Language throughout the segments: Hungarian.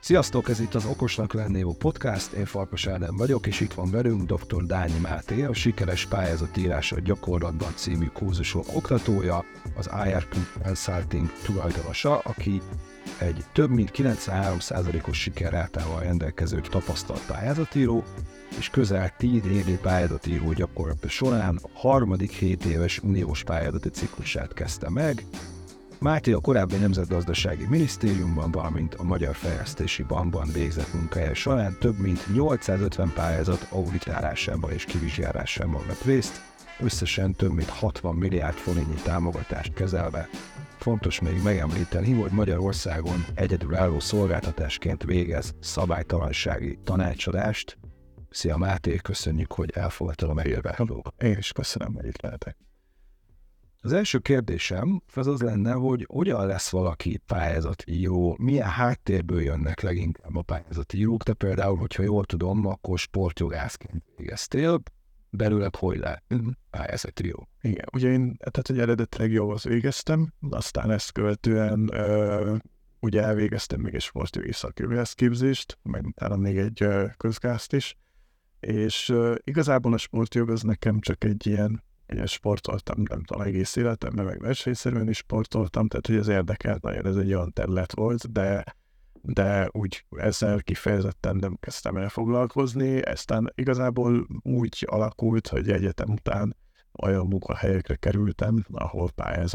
Sziasztok, ez itt az Okosnak lenni jó podcast, én Farkas Ádám vagyok, és itt van velünk dr. Dányi Máté, a Sikeres pályázatírása gyakorlatban című kurzusok oktatója, az IRQ Consulting tulajdonosa, aki egy több mint 93%-os sikerrátával rendelkező tapasztalt pályázatíró, és közel 10 évi pályázatíró gyakorlata során a harmadik 7 éves uniós pályázati ciklusát kezdte meg. Máté a korábbi Nemzetgazdasági Minisztériumban, valamint a Magyar Fejlesztési Bankban végzett munkája során több mint 850 pályázat auditálásában és kivizsgálásában vett részt, összesen több mint 60 milliárd forintnyi támogatást kezelve. Fontos még megemlíteni, hogy Magyarországon egyedülálló szolgáltatásként végez szabálytalansági tanácsadást. Szia Máté, köszönjük, hogy elfogadtad a meghívást. Én is köszönöm, hogy itt lehetek. Az első kérdésem az lenne, hogy hogyan lesz valaki pályázatíró, milyen háttérből jönnek leginkább a pályázatírók, te például, hogyha jól tudom, akkor sportjogászként végeztél, belőled hogy lett pályázatíró? Igen, ugye én hogy eredetileg joghoz végeztem, aztán ezt követően ugye elvégeztem még egy sportjogi szakjogászképzést, meg utána még egy közgázt is, és igazából a sportjog az nekem csak egy ilyen sportoltam, nem tudom, egész életemben, meg versenyszerűen is sportoltam, tehát hogy ez érdekelt nagyon, ez egy olyan terület volt, de úgy ezzel kifejezetten nem kezdtem el foglalkozni, aztán igazából úgy alakult, hogy egyetem után olyan munkahelyekre kerültem, ahol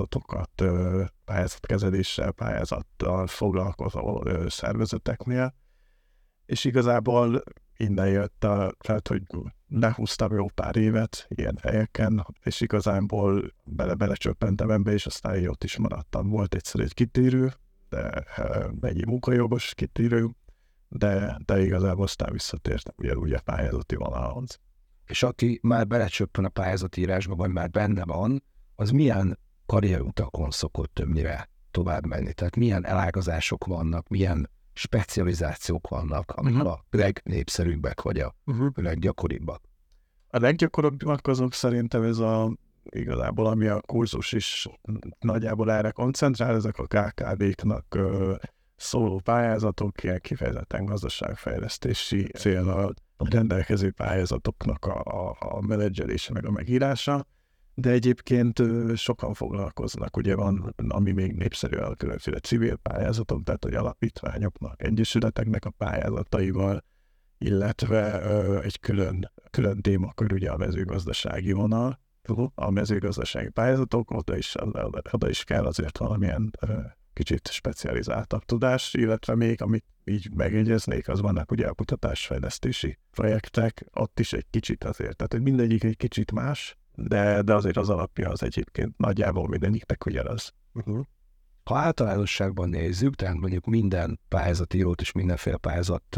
pályázatkezeléssel, pályázattal foglalkozó szervezeteknél, és igazából innen jött tehát, hogy lehúztam jó pár évet ilyen helyeken, és igazából belecsöppentem ebbe, és aztán én ott is maradtam. Volt egyszer egy kitérő, de egy munkajogos kitérő, de igazából aztán visszatértem ugye a pályázati vonalhoz. És aki már belecsöppen a pályázatírásba, vagy már benne van, az milyen karrierutakon szokott többnyire tovább menni? Tehát milyen elágazások vannak, milyen specializációk vannak, amik a legnépszerűbbek, vagy a leggyakoribbak? A leggyakoribbak azok szerintem ez igazából, ami a kurzus is nagyjából erre koncentrál, ezek a KKV-knak szóló pályázatok, ilyen kifejezetten gazdaságfejlesztési céllal rendelkező pályázatoknak a menedzselése meg a megírása, de egyébként sokan foglalkoznak, ugye van, ami még népszerű a különféle civil pályázatok, tehát hogy alapítványoknak, egyesületeknek a pályázataival, illetve egy külön témakör ugye a mezőgazdasági vonal, a mezőgazdasági pályázatok, oda is kell azért valamilyen kicsit specializáltabb tudás, illetve még, amit így megjegyeznék, az vannak ugye a kutatásfejlesztési projektek, ott is egy kicsit azért, tehát hogy mindegyik egy kicsit más, de azért az alapja az egyébként nagyjából mindegyiknek ugyanaz. Ha általánosságban nézzük, tehát mondjuk minden pályázatírót és mindenféle pályázat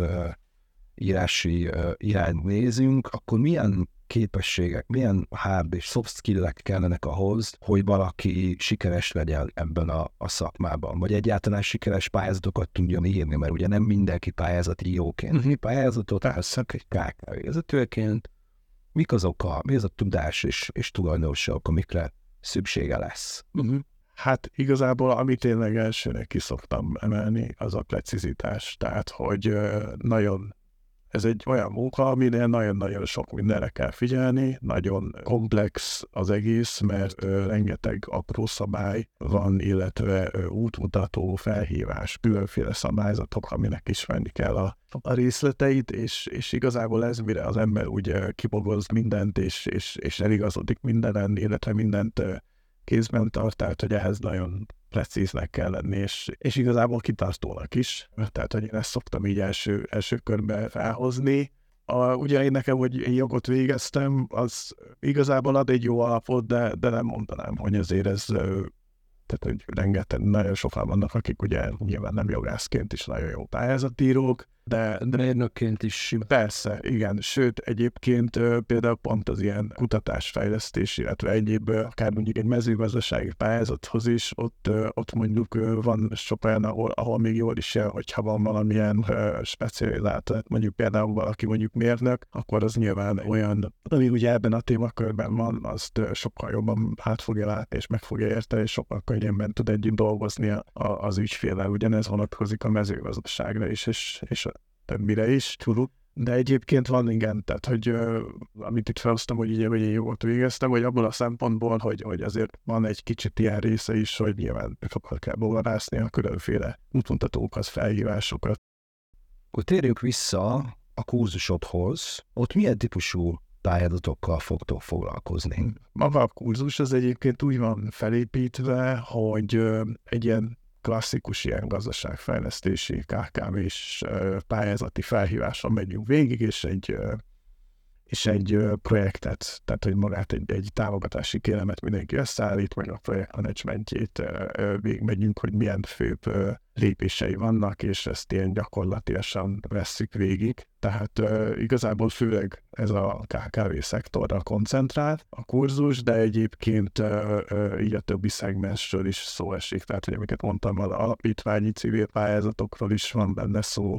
írási irányt nézünk, akkor milyen képességek, milyen hard és soft skill-ek kellenek ahhoz, hogy valaki sikeres legyen ebben a szakmában, vagy egyáltalán sikeres pályázatokat tudjon írni, mert ugye nem mindenki pályázatíróként pályázatot, egy KKV vezetőként. Mi az a tudás és tulajdonságok, amikre szüksége lesz? Hát igazából, amit tényleg elsőnek ki szoktam emelni, az a precizitás. Tehát, hogy ez egy olyan munka, aminél nagyon-nagyon sok mindenre kell figyelni, nagyon komplex az egész, mert rengeteg apró szabály van, illetve útmutató, felhívás, különféle szabályzatok, aminek ismerni kell a részleteit, és igazából ez, mire az ember úgy kibogoz mindent, és eligazodik mindenen, illetve mindent kézben tart, tehát hogy ehhez nagyon precíznek kell lenni, és igazából kitartónak is. Tehát, hogy én ezt szoktam így első körben felhozni. Ugye én nekem, hogy én jogot végeztem, az igazából ad egy jó alapot, de nem mondanám, hogy azért ez, tehát hogy rengeteg, nagyon sokan vannak, akik ugye nyilván nem jogászként is nagyon jó pályázatírók, De mérnökként is. persze, igen. Sőt, egyébként például pont az ilyen kutatásfejlesztés, illetve egyéb, akár mondjuk egy mezőgazdasági pályázathoz is, ott mondjuk van sok olyan, ahol még jól is jön, hogyha van valamilyen specializált, mondjuk például valaki mondjuk mérnök, akkor az nyilván olyan, ami ugye ebben a témakörben van, azt sokkal jobban át fogja látni, és meg fogja érteni, és sokkal könnyebben tud együtt dolgozni az ügyféllel. Ugyanez vonatkozik a mezőgazdaságra is, és többire is, de egyébként van, igen, tehát, hogy amit itt felhoztam, hogy így én jogot végeztem, hogy abból a szempontból, hogy azért van egy kicsit ilyen része is, hogy nyilván sokkal kell bogarászni a különféle útmutatókhoz, felhívásokat. Akkor térjünk vissza a kurzusodhoz. Ott milyen típusú pályázatokkal fogtok foglalkozni? Maga a kurzus az egyébként úgy van felépítve, hogy egy ilyen klasszikus ilyen gazdaságfejlesztési KKV-s pályázati felhíváson megyünk végig, és egy projektet, tehát hogy magát egy támogatási kérelmet mindenki összeállít, meg a projektmenedzsmentjét végigmegyünk, hogy milyen főbb lépései vannak, és ezt ilyen gyakorlatilag vesszük végig. Tehát igazából főleg ez a KKV szektorra koncentrál a kurzus, de egyébként így a többi szegmensről is szó esik. Tehát, hogy amiket mondtam, az alapítványi civil pályázatokról is van benne szó,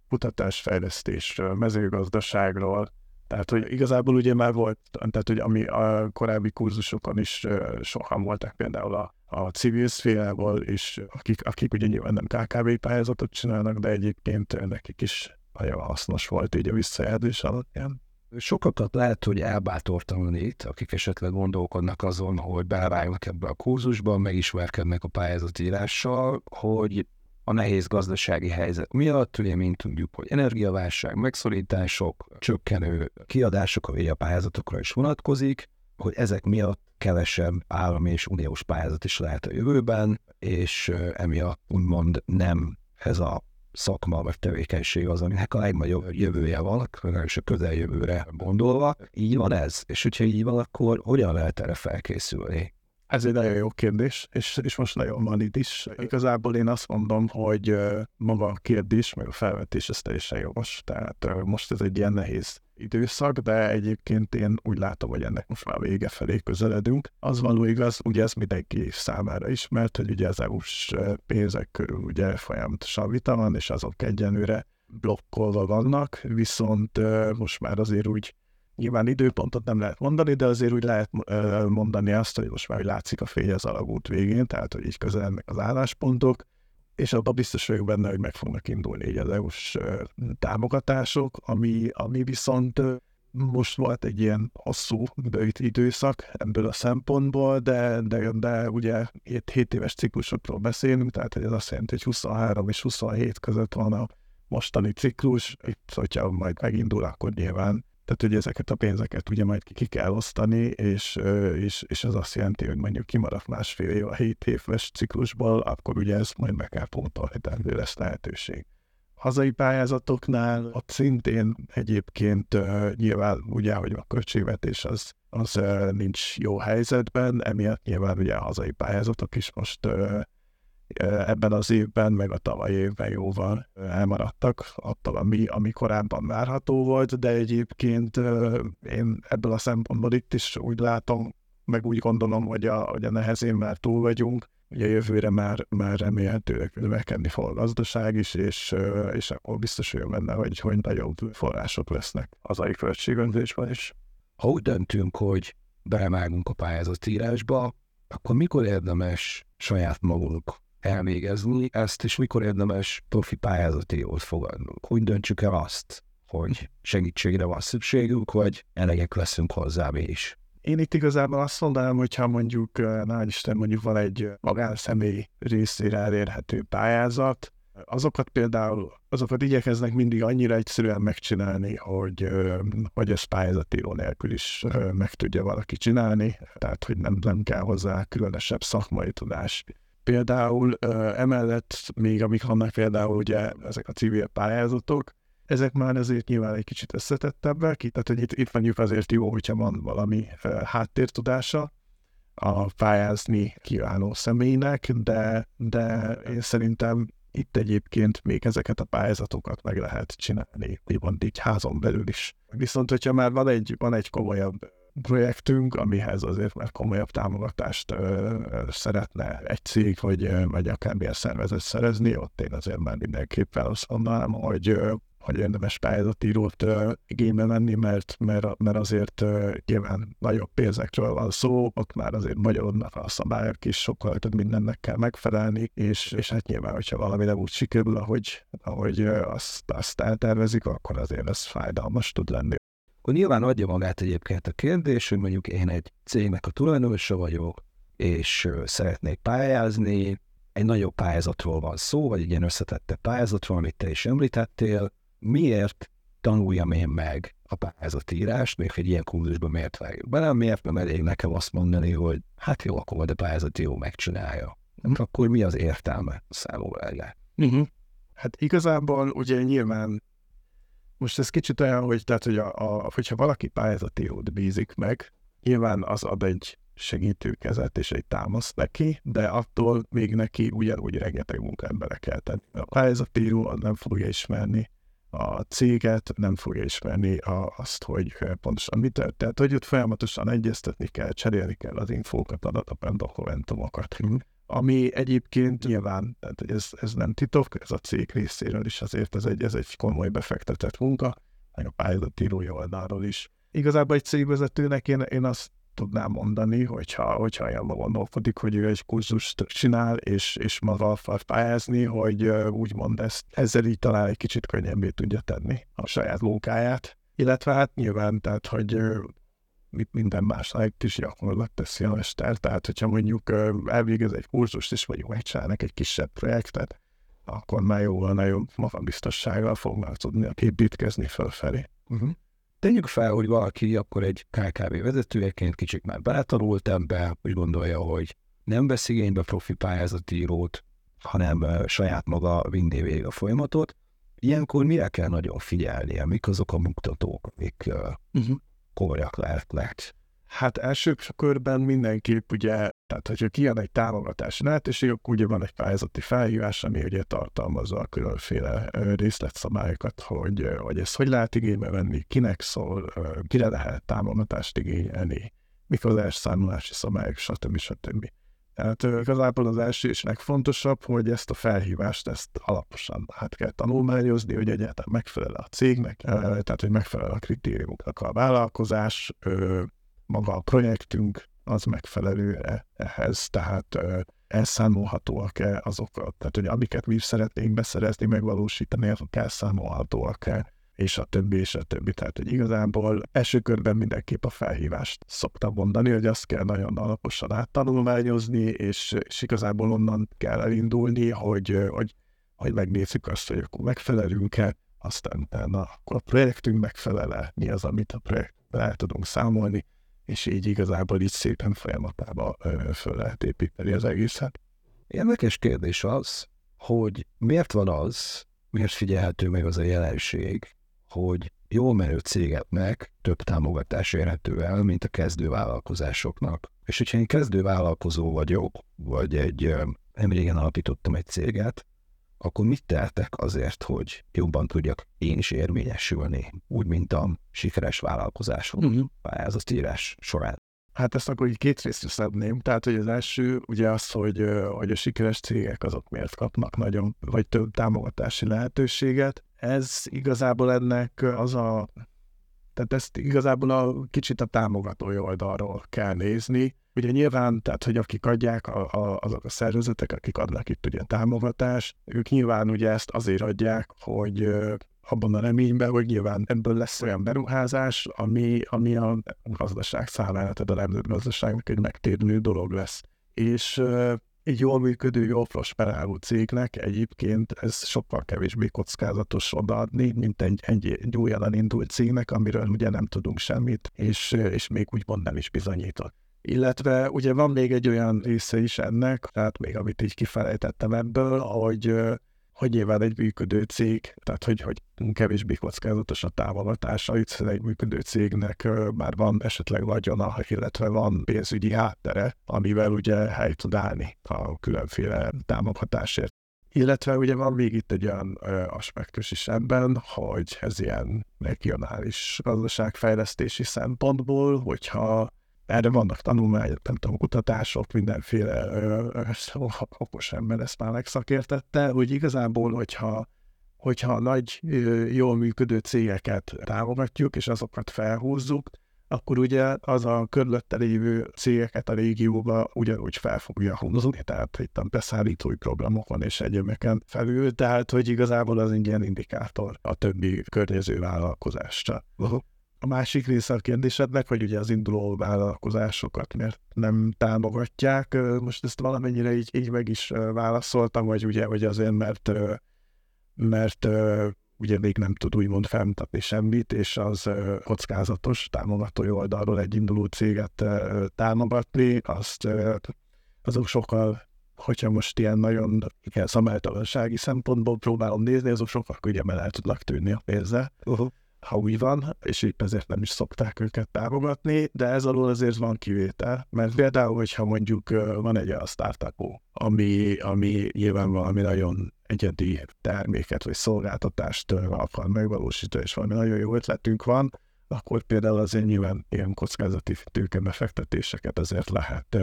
kutatásfejlesztésről, mezőgazdaságról. Tehát, hogy igazából ugye már volt, tehát, hogy ami a korábbi kurzusokon is sokan voltak például a civil szférából, és akik ugye nyilván nem KKV pályázatot csinálnak, de egyébként nekik is nagyon hasznos volt így a visszajelzés alapján. Sokakat lehet, hogy elbátortalanít, akik esetleg gondolkodnak azon, hogy belevágnak ebbe a kurzusba, megismerkednek a pályázatírással, hogy a nehéz gazdasági helyzet miatt, ugye mint tudjuk, hogy energiaválság, megszorítások, csökkenő kiadások, ami a pályázatokra is vonatkozik, hogy ezek miatt kevesebb állami és uniós pályázat is lehet a jövőben, és emiatt úgymond nem ez a szakma vagy tevékenység az, aminek a legnagyobb jövője van, és a közeljövőre gondolva. Így van ez? És hogyha így van, akkor hogyan lehet erre felkészülni? Ez egy nagyon jó kérdés, és most nagyon van itt is. Igazából én azt mondom, hogy maga a kérdés, meg a felvetés, ez teljesen jogos. Tehát most ez egy ilyen nehéz időszak, de egyébként én úgy látom, hogy ennek most már vége felé közeledünk. Az való igaz, ugye ez mindenki számára ismert, hogy ugye az EU-s pénzek körül ugye folyamatosan vita van, és azok egyenlőre blokkolva vannak, viszont most már azért úgy nyilván időpontot nem lehet mondani, de azért úgy lehet mondani azt, hogy most már hogy látszik a fény az alagút végén, tehát hogy így közelednek az álláspontok, és abban biztos vagyok benne, hogy meg fognak indulni így az EU-s támogatások, ami viszont most volt egy ilyen hosszú időszak ebből a szempontból, de ugye 7 éves ciklusokról beszélünk, tehát ez azt jelenti, hogy 23 és 27 között van a mostani ciklus, itt, hogyha majd megindul, akkor nyilván. Tehát, hogy ezeket a pénzeket ugye majd ki kell osztani, és ez azt jelenti, hogy mondjuk kimaradt másfél év a 7 éves ciklusból, akkor ugye ezt majd meg kell pótolni, tehát lesz lehetőség. Hazai pályázatoknál ott szintén egyébként nyilván ugye, hogy a költségvetés az nincs jó helyzetben, emiatt nyilván ugye a hazai pályázatok is most ebben az évben, meg a tavalyi évben jóval elmaradtak attól, ami korábban várható volt, de egyébként én ebből a szempontból itt is úgy látom, meg úgy gondolom, hogy a nehezén már túl vagyunk, ugye jövőre már remélhetőleg növekedni fog a gazdaság is, és akkor biztos vagyok benne, hogy nagyobb források lesznek hazai költségvetésben is. Ha úgy döntünk, hogy belevágunk a pályázatírásba, akkor mikor érdemes saját magunk elvégezni ezt, és mikor érdemes profi pályázatírót fogadnunk? Úgy döntsük el azt, hogy segítségre van szükségünk, vagy elegek leszünk hozzá mi is. Én itt igazából azt mondanám, hogyha mondjuk, na Isten, mondjuk van egy magánszemély részére elérhető pályázat, azokat igyekeznek mindig annyira egyszerűen megcsinálni, hogy ezt pályázatíró nélkül is meg tudja valaki csinálni, tehát hogy nem kell hozzá különösebb szakmai tudás. Például emellett még amik vannak például ugye ezek a civil pályázatok, ezek már azért nyilván egy kicsit összetettebbek, tehát hogy itt mondjuk azért jó, hogyha van valami háttértudása a pályázni kívánó személynek, de én szerintem Itt egyébként még ezeket a pályázatokat meg lehet csinálni, úgymond így házon belül is. Viszont, hogyha már van egy komolyabb projektünk, amihez azért már komolyabb támogatást szeretne egy cég, vagy akármilyen szervezet szerezni, ott én azért már mindenképpen azt mondanám, hogy érdemes pályázatírót igénybe venni, mert azért nyilván nagyobb pénzekről van szó, ott már azért magyarodnak a szabályok is, sokkal több mindennek kell megfelelni, és hát nyilván, hogyha valami nem úgy sikerül, ahogy azt eltervezik, akkor azért ez fájdalmas tud lenni. Akkor nyilván adja magát egyébként a kérdés, hogy mondjuk én egy cégnek a tulajdonosa vagyok, és szeretnék pályázni, egy nagyobb pályázatról van szó, vagy egy ilyen összetettebb pályázatról, amit te is említettél, miért tanuljam én meg a pályázatírást, még egy ilyen kurzusban miért vágjuk bele, miért nem elég nekem azt mondani, hogy hát jó, akkor majd a pályázatíró megcsinálja. Akkor mi az értelme számomra erre? Hát igazából ugye nyilván most ez kicsit olyan, hogy, tehát, hogyha valaki pályázatírót bízik meg, nyilván az ad egy segítőkezet és egy támaszt neki, de attól még neki ugyanúgy rengeteg munkát bele kell tenni. A pályázatíró nem fogja ismerni a céget, nem fogja ismerni azt, hogy pontosan mit történt. Tehát, hogy ott folyamatosan egyeztetni kell, cserélni kell az infókat, adatokat, dokumentumokat. Ami egyébként nyilván, tehát, hogy ez nem titok, ez a cég részéről is azért ez egy komoly befektetett munka, meg a pályázatírói oldalról is. Igazából egy cégvezetőnek én azt tudnám mondani, hogyha olyan gondolkodik, hogy ő egy kurzust csinál, és maga akar pályázni, hogy úgymond ezzel így talán egy kicsit könnyebbé tudja tenni a saját munkáját. Illetve hát nyilván, tehát, hogy minden másnál is gyakorlat teszi a mester, tehát hogyha mondjuk elvégez egy kurzust, és mondjuk megcsinálnak egy kisebb projektet, akkor már jóval nagyobb magabiztossággal fognak tudni építkezni fölfelé. Tegyük fel, hogy valaki akkor egy KKV vezetőjeként kicsit már beletanult ebbe, úgy gondolja, hogy nem vesz igénybe profi pályázatírót, hanem saját maga vinné végig a folyamatot. Ilyenkor mire kell nagyon figyelnie? Mik azok a mutatók, amik komolyak lehet? Hát első körben mindenképp ugye, tehát hogyha kijön egy támogatási lehetőség, akkor ugye van egy pályázati felhívás, ami ugye tartalmazza a különféle részletszabályokat, hogy ezt hogy lehet igénybe venni, kinek szól, kire lehet támogatást igényelni, mik az elszámolási szabályok, stb. Tehát igazából az első és legfontosabb, hogy ezt a felhívást, ezt alaposan át kell tanulmányozni, hogy egyáltalán megfelel a cégnek, tehát hogy megfelel a kritériumoknak a vállalkozás, maga a projektünk az megfelelő ehhez, tehát elszámolhatóak-e azokat, tehát hogy amiket mi szeretnénk beszerezni, megvalósítani, azok elszámolhatóak-e, és a többi. Tehát, hogy igazából első körben mindenképp a felhívást szoktam mondani, hogy azt kell nagyon alaposan áttanulmányozni, és igazából onnan kell elindulni, hogy megnézzük azt, hogy akkor megfelelünk-e, aztán akkor a projektünk megfelel-e, mi az, amit a projektben el tudunk számolni, és így igazából így szépen folyamatában föl lehet építeni az egészet. Érdekes kérdés az, hogy miért figyelhető meg az a jelenség, hogy jól menő cégeknek több támogatás érhető el, mint a kezdővállalkozásoknak. És hogyha én kezdővállalkozó vagyok, vagy nemrégen alapítottam egy céget, akkor mit tehetek azért, hogy jobban tudjak én is érvényesülni, úgy, mint a sikeres vállalkozások pályázatírás során? Hát ezt akkor így két részre szedném. Tehát, hogy az első ugye az, hogy a sikeres cégek azok miért kapnak nagyon, vagy több támogatási lehetőséget. Ez igazából ennek tehát ezt igazából kicsit a támogatói oldalról kell nézni. Ugye nyilván, tehát, hogy akik adják, azok a szervezetek, akik adnak itt ugye támogatást, ők nyilván ugye ezt azért adják, hogy abban a reményben, hogy nyilván ebből lesz olyan beruházás, ami a gazdaság számára, tehát a nemzetgazdaságnak egy megtérülő dolog lesz. És egy jól működő, jól prosperáló cégnek egyébként ez sokkal kevésbé kockázatos odaadni, mint egy újonnan indult cégnek, amiről ugye nem tudunk semmit, és még úgymond nem is bizonyított. Illetve ugye van még egy olyan része is ennek, tehát még amit így kifelejtettem ebből, hogy nyilván egy működő cég, tehát hogy kevésbé kockázatos a támogatása, hiszen egy működő cégnek már van esetleg vagyona, illetve van pénzügyi háttere, amivel ugye hely tud állni a különféle támogatásért. Illetve ugye van még itt egy olyan aspektus is ebben, hogy ez ilyen regionális gazdaságfejlesztési szempontból, hogyha erre vannak tanulmányok, nem tudom, kutatások, mindenféle okos ember ezt már megszakértette, hogy igazából, hogyha nagy, jól működő cégeket támogatjuk, és azokat felhúzzuk, akkor ugye az a körülötte lévő cégeket a régióba ugyanúgy fel fogja húzni, tehát itt a beszállítói programokon és egyébeken felül, tehát hogy igazából az egy ilyen indikátor a többi környező vállalkozásra. A másik része a kérdésednek, hogy ugye az induló vállalkozásokat miért nem támogatják. Most ezt valamennyire így meg is válaszoltam, hogy azért, mert ugye még nem tud úgymond felmutatni semmit, és az kockázatos támogatói oldalról egy induló céget támogatni, azok sokkal, hogyha most ilyen nagyon szabálytalansági szempontból próbálom nézni, azok sokkal könnyebben el tudnak tűnni a pénzzel, ha úgy van, és épp ezért nem is szokták őket támogatni, de ez alól azért van kivétel, mert például, hogyha mondjuk van egy olyan startup, ami nyilván valami nagyon egyedi terméket vagy szolgáltatást akar megvalósítani, és valami nagyon jó ötletünk van, akkor például azért nyilván ilyen kockázati tőkebefektetéseket azért lehet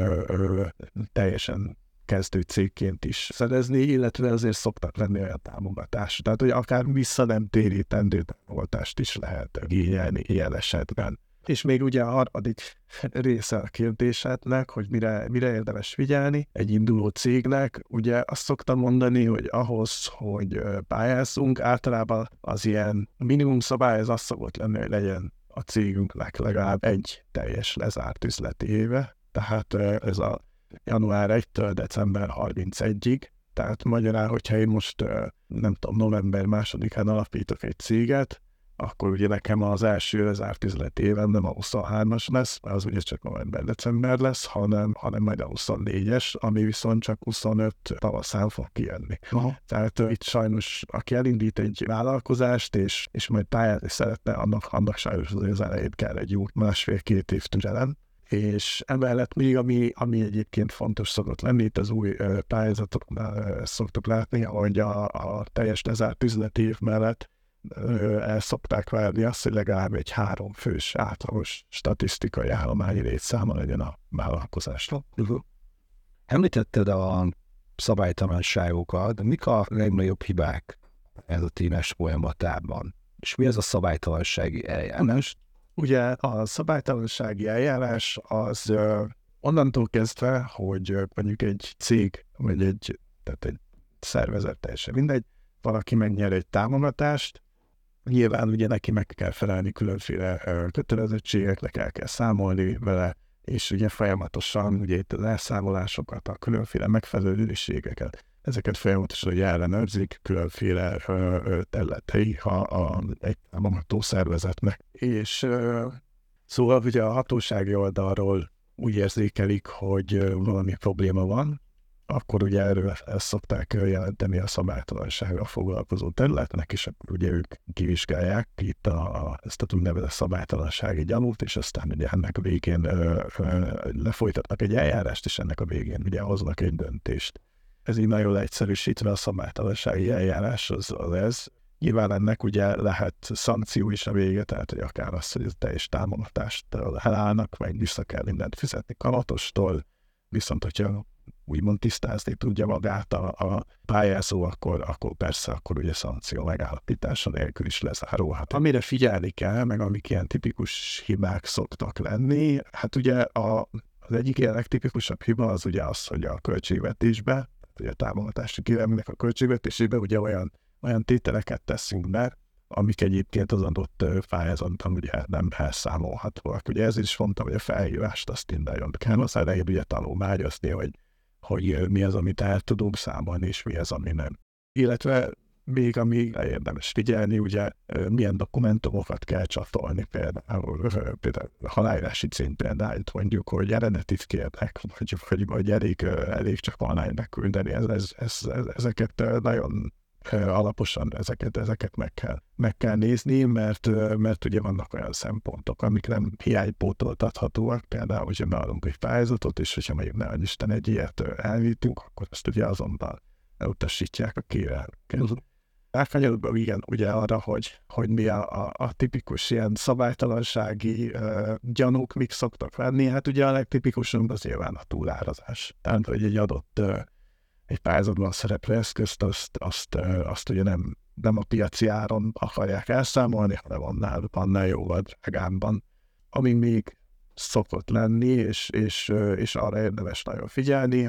teljesen kezdő cégként is szerezni, illetve azért szoktak lenni olyan támogatást. Tehát, hogy akár vissza nem térítendő támogatást is lehet igényelni ilyen esetben. És még ugye a harmadik része a kérdésednek, hogy mire érdemes figyelni egy induló cégnek, ugye azt szoktam mondani, hogy ahhoz, hogy pályázzunk, általában az ilyen minimum szabály az szokott lenni, hogy legyen a cégünknek legalább egy teljes lezárt üzleti éve, tehát ez a január 1-től december 31-ig, tehát magyarán, hogyha én most nem tudom, november 2-án alapítok egy céget, akkor ugye nekem az első lezárt üzleti éven nem a 23-as lesz, mert az ugye csak november-december lesz, hanem majd a 24-es, ami viszont csak 25 tavaszán fog kijönni. Tehát itt sajnos, aki elindít egy vállalkozást, és majd pályázni szeretne, annak sajnos az elején kell egy jó 1,5-2 év türelem. És emellett még, ami egyébként fontos szokott lenni, itt az új pályázatoknál szoktuk látni, hogy a teljes lezárt üzleti év mellett el szokták várni azt, hogy legalább egy 3 fős átlagos statisztikai állományi létszáma legyen a vállalkozásra. Említetted a szabálytalanságokat, de mik a legnagyobb hibák ez a tímes folyamatában? És mi ez a szabálytalansági eljárás? Ugye a szabálytalansági eljárás az onnantól kezdve, hogy mondjuk egy cég, vagy egy szervezet, teljesen mindegy, valaki megnyer egy támogatást, nyilván ugye neki meg kell felelni különféle kötelezettségeknek, el kell számolni vele, és ugye folyamatosan ugye itt az elszámolásokat, a különféle megfelelőségeket, ezeket folyamatosan ugye ellenőrzik különféle területei egy támogató szervezetnek. És szóval ugye a hatósági oldalról úgy érzékelik, hogy valami probléma van, akkor ugye erről ezt szokták jelenteni a szabálytalansággal foglalkozó területnek, és akkor ugye ők kivizsgálják itt ezt a úgynevezett szabálytalansági gyanút, és aztán ugye ennek a végén lefolytatnak egy eljárást, és ennek a végén ugye hoznak egy döntést. Ez így nagyon leegyszerűsítve a szabálytalansági eljárás az ez. Nyilván ennek ugye lehet szankció is a vége, tehát hogy akár az, hogy a teljes támogatást elállnak, meg vissza kell mindent fizetni kamatostól, viszont hogyha úgymond tisztázni tudja magát a pályázó, akkor persze, akkor ugye szankció megállapítása nélkül is lezárulhat. Amire figyelni kell, meg amik ilyen tipikus hibák szoktak lenni, hát ugye az egyik ilyen legtipikusabb hiba az ugye az, hogy a költségvetésbe, ugye a támogatási kérelmnek a költségvetésébe ugye olyan tételeket teszünk be, amik egyébként az adott pályázatban ugye nem elszámolhatóak. Ugye ez is mondtam, hogy a felhívást azt nagyon kell az elején ugye tanulmányozni, hogy mi az, amit el tudunk számolni, és mi az, ami nem. Illetve még ami érdemes figyelni, ugye milyen dokumentumokat kell csatolni, például aláírási címpéldányt mondjuk, hogy eredetit kérnek, vagy elég csak online küldeni. Ezeket nagyon alaposan ezeket meg kell nézni, mert ugye vannak olyan szempontok, amik nem hiánypótoltathatóak, például, hogyha beadunk egy pályázatot, és hogyha mondjuk ne Isten egy ilyet elvittünk, akkor azt ugye azonnal elutasítják a kérelmüket. Rákanyarodva igen, ugye arra, hogy mi a tipikus ilyen szabálytalansági gyanúk mik szoktak lenni, hát ugye a legtipikusabb az nyilván a túlárazás. Tehát, hogy egy adott egy pályázatban szereplő eszközt, azt ugye nem a piaci áron akarják elszámolni, hanem annál jóval drágábban. Ami még szokott lenni, és arra érdemes nagyon figyelni,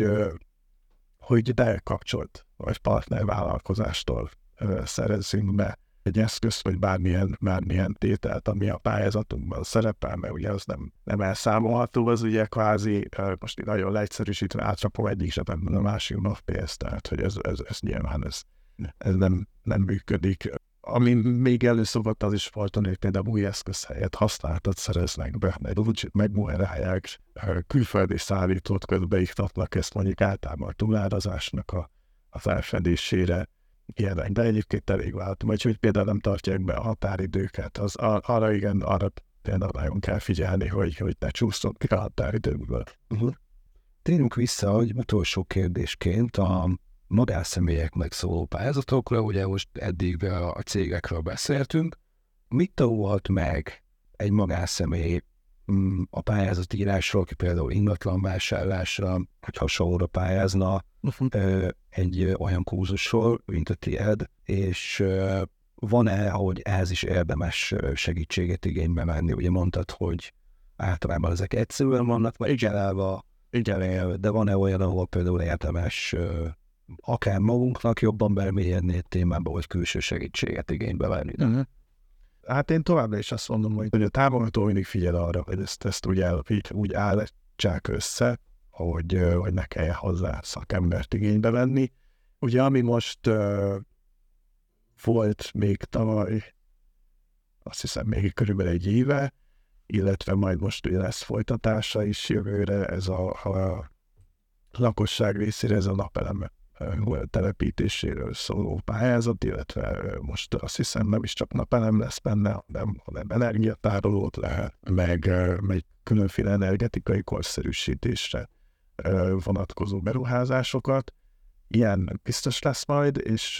hogy kapcsolt vagy partnervállalkozástól szerezzünk be egy eszközt, vagy bármilyen tételt, ami a pályázatunkban szerepel, mert ugye az nem elszámolható, az ugye kvázi, most így nagyon leegyszerűsítve átrakom egyik zsebemben a másiknak pénzt, tehát hogy ez nyilván ez nem működik. Ami még előszokott, az is volt, hogy például új eszköz helyett használtat szereznek be, egy kicsit megmuherálják, külföldi szállítót közbeiktatnak, ezt mondjuk általában a túlárazásnak a felfedésére ilyenek, de egyébként elég váltom, vagy hogy például nem tartják be a határidőket, arra például nagyon kell figyelni, hogy ne csúszunk ki a határidőkből. Térjünk vissza, hogy utolsó kérdésként a magánszemélyeknek szóló pályázatokra, ugye most eddig a cégekről beszéltünk. Mit tanulhat meg egy magánszemély a pályázatírásról, aki például ingatlanvásárlásra, hogy hasonlóra pályázna egy olyan kurzusról, mint a tiéd, és van-e, hogy ehhez is érdemes segítséget igénybe venni? Ugye mondtad, hogy általában ezek egyszerűen vannak, vagy igyeelve, de van-e olyan, ahol például érdemes akár magunknak jobban bemélyedni egy témába, vagy külső segítséget igénybe venni? Hát én továbbra is azt mondom, hogy a támogató mindig figyel arra, hogy ezt úgy állítsák össze, hogy ne kelljen hozzá szakembert igénybe venni. Ugye ami most volt még tavaly, azt hiszem még körülbelül egy éve, illetve majd most ugye lesz folytatása is jövőre, ez a lakosság részére ez a napelem telepítéséről szóló pályázat, illetve most azt hiszem nem is csak napelem lesz benne, hanem energiatárolót lehet, meg különféle energetikai korszerűsítésre vonatkozó beruházásokat. Ilyen biztos lesz majd, és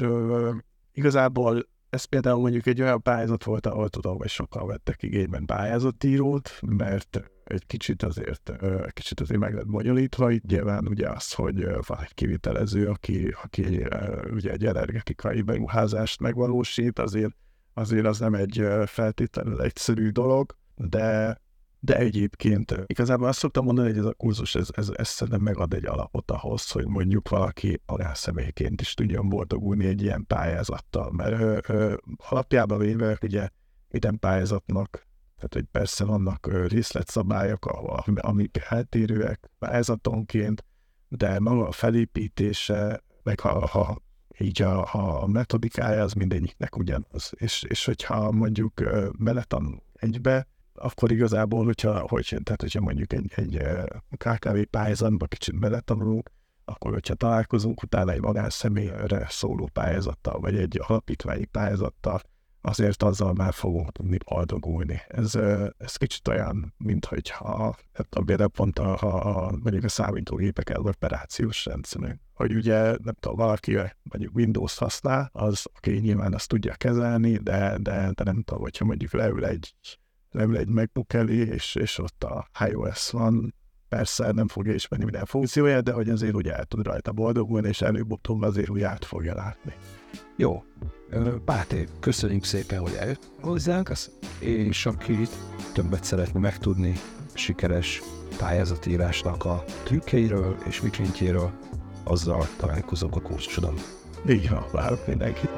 igazából ez például mondjuk egy olyan pályázat volt, ahol tudom, hogy sokan vettek igényben pályázatírót, mert egy kicsit azért meg lett bonyolítva. Itt nyilván ugye az, hogy van egy kivitelező, aki ugye egy energetikai beruházást megvalósít, azért az nem egy feltétlenül egyszerű dolog, de egyébként igazából azt szoktam mondani, hogy ez a kurzus, ez szerintem megad egy alapot ahhoz, hogy mondjuk valaki magánszemélyként is tudjon boldogulni egy ilyen pályázattal, mert alapjában véve ugye minden pályázatnak, tehát hogy persze vannak részletszabályok, amik eltérőek pályázatonként, de maga a felépítése, meg így a metodikája az mindegyiknek ugyanaz. És hogyha mondjuk beletanul egybe, akkor igazából, hogyha mondjuk egy KKV pályázatban kicsit beletanulunk, akkor hogyha találkozunk utána egy magánszemélyre szóló pályázattal, vagy egy alapítványi pályázattal, azért azzal már fogunk tudni boldogulni. Ez kicsit olyan, mint hogyha például pont mondjuk a számítógépek operációs rendszerünk, hogy ugye nem tudom, valaki mondjuk Windows használ, az nyilván azt tudja kezelni, de nem tudom, hogyha mondjuk leül egy MacBook elé, és ott a iOS van, persze nem fogja ismerni minden funkcióját, de hogy azért úgy el tud rajta boldogulni, és előbb-utóbb azért úgy át fogja látni. Jó. Páté, köszönjük szépen, hogy eljött hozzánk, és aki többet szeretne megtudni sikeres pályázatírásnak a trükkeiről és mikéntjéről, azzal találkozok a kurzusodon. Így van, várok mindenkit.